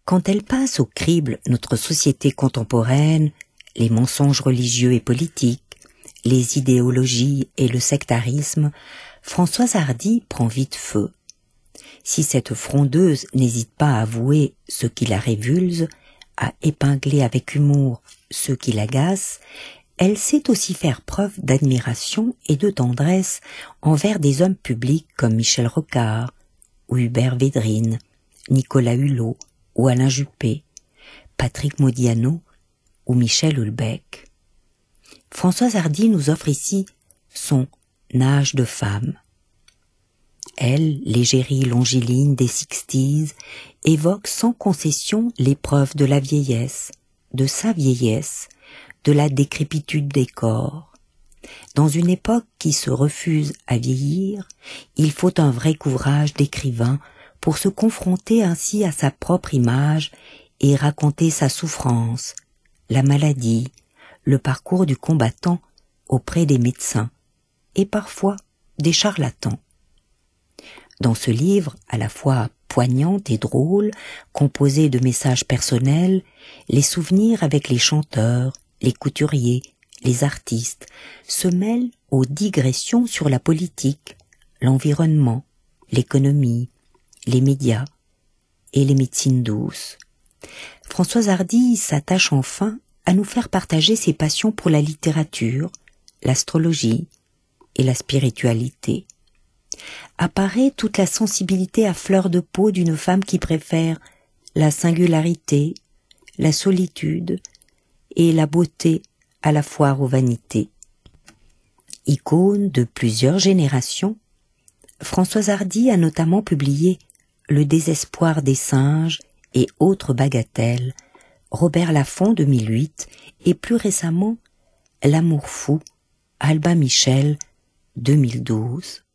Quand elle passe au crible notre société contemporaine, les mensonges religieux et politiques, les idéologies et le sectarisme, Françoise Hardy prend vite feu. Si cette frondeuse n'hésite pas à avouer ce qui la révulse, à épingler avec humour ceux qui l'agacent, elle sait aussi faire preuve d'admiration et de tendresse envers des hommes publics comme Michel Rocard, ou Hubert Védrine, Nicolas Hulot, ou Alain Juppé, Patrick Modiano, ou Michel Houellebecq. Françoise Hardy nous offre ici son âge de femme. Elle, l'égérie longiligne des sixties, évoque sans concession l'épreuve de la vieillesse, de sa vieillesse, de la décrépitude des corps. Dans une époque qui se refuse à vieillir, il faut un vrai couvrage d'écrivain pour se confronter ainsi à sa propre image et raconter sa souffrance, la maladie, le parcours du combattant auprès des médecins et parfois des charlatans. Dans ce livre, à la fois poignant et drôle, composé de messages personnels, les souvenirs avec les chanteurs, les couturiers, les artistes se mêlent aux digressions sur la politique, l'environnement, l'économie, les médias et les médecines douces. Françoise Hardy s'attache enfin à nous faire partager ses passions pour la littérature, l'astrologie et la spiritualité. Apparaît toute la sensibilité à fleur de peau d'une femme qui préfère la singularité, la solitude et la beauté à la foire aux vanités. Icône de plusieurs générations, Françoise Hardy a notamment publié Le désespoir des singes et autres bagatelles, Robert Laffont 2008 et plus récemment L'amour fou, Albin Michel 2012.